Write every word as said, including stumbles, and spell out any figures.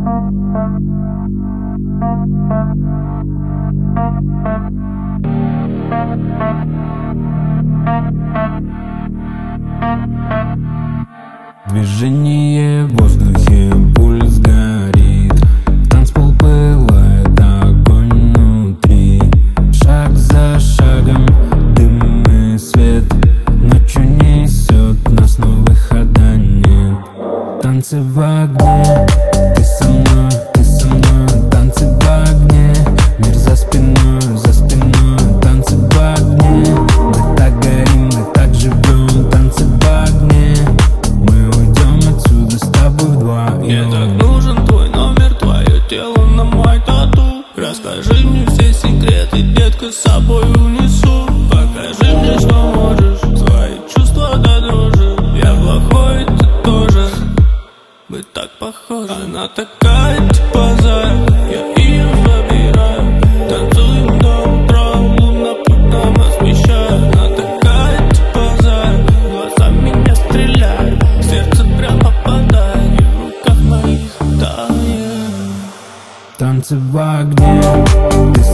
Движение в воздухе, пульс горит, танцпол пылает, огонь внутри. Шаг за шагом, дым и свет, ночью несет нас, но выхода нет. Танцы в огне, ты со мной, ты со мной. Танцы в огне, мир за спиной, за спиной. Танцы в огне, мы так горим, мы так живем. Танцы в огне, мы уйдем отсюда с тобой вдвоем. Мне так нужен твой номер, твое тело на мой тату. Расскажи мне все секреты, детка, с собой унесу. Покажи мне, что можешь, свои чувства до дрожи. Я плохой, ты тоже, мы так похожи. Она такая, типа зая, я ее забираю. Танцуем до утра, луна путь нам освещает. Она такая, типа зая, глаза меня стреляют, сердце прям попадает, и в руках моих тает. Танцы в огне, ты